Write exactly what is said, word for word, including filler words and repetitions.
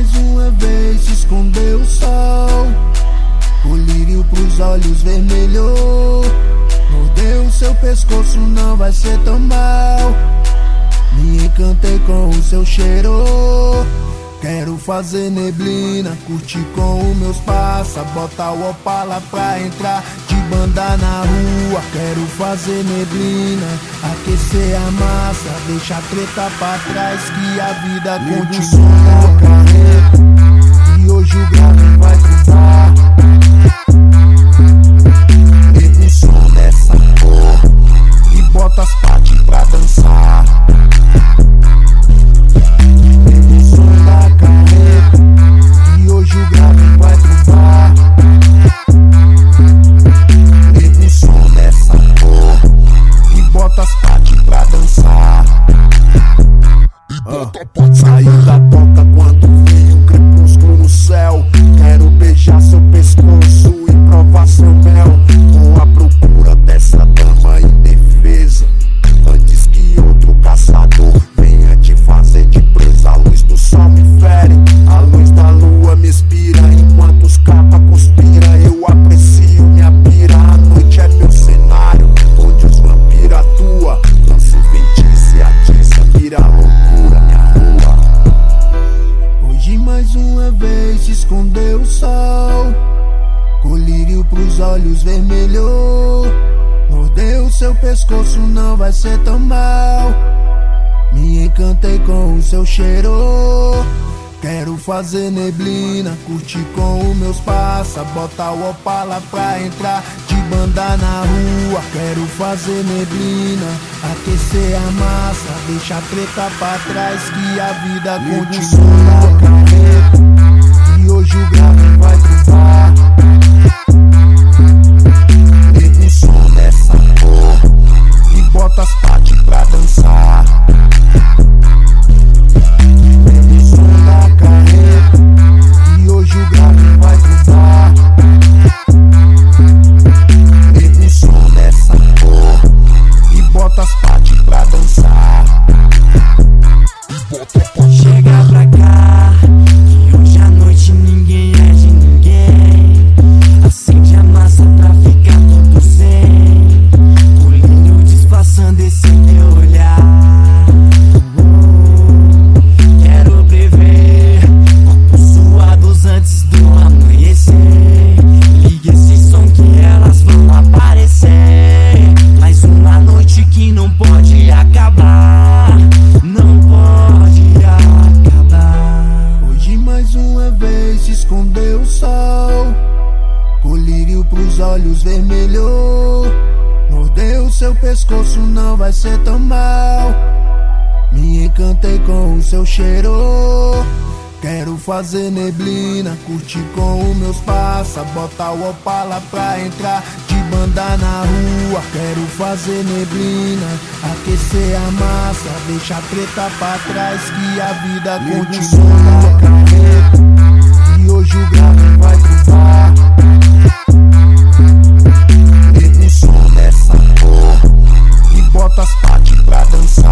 mais uma vez se escondeu o sol. Colírio pros olhos vermelhou. Mordeu seu pescoço, não vai ser tão mal. Me encantei com o seu cheiro. Quero fazer neblina, curtir com os meus passa. Botar o Opala pra entrar de banda na rua. Quero fazer neblina, aquecer a massa. Deixa a treta pra trás que a vida continua. Carreta, e hoje o grave vai cruzar. Liga o som dessa cor e bota as partes pra dançar. Saiu da porta quando vi o crepúsculo no céu. Quero beijar seu pescoço e provar seu mel. Vou à procura dessa dama indefesa, antes que outro caçador venha te fazer de presa. A luz do sol me fere, a luz da lua me inspira. Enquanto os capas conspira, eu aprecio minha pira. A noite é meu cenário, onde os vampiros atuam. Lanço feitiço e atiça, vira loucura minha rua. Hoje mais uma vez se escondeu o sol. Colírio pros olhos vermelhou. Mordeu seu pescoço, não vai ser tão mal. Me encantei com o seu cheiro. Quero fazer neblina, curtir com os meus passa. Botar o Opala pra entrar de banda na rua. Quero fazer neblina, aquecer a massa. Deixa a treta pra trás que a vida continua. Carreta, e hoje o grave vai cruzar. Liga o som dessa cor e bota as partes pra dançar. Chega pra cá, que hoje à noite ninguém é de ninguém. Acende a massa pra ficar tudo zen. Colírio disfarçando esse teu olhar. Quero prever corpos suados antes do amanhecer. Liga esse som que elas vão aparecer. Mais uma noite que não pode acabar. Não pode acabar. Hoje mais uma vez se escondeu o sol. Colírio pros olhos vermelhou. Mordeu seu pescoço, não vai ser tão mal. Me encantei com o seu cheiro. Quero fazer neblina, curtir com os meus passa. Botar o Opala pra entrar de banda na rua. Quero fazer neblina, aquecer a massa. Deixa a treta pra trás que a vida continua. Carreta, e hoje o grave vai cruzar. Liga o som dessa cor e bota as partes pra dançar.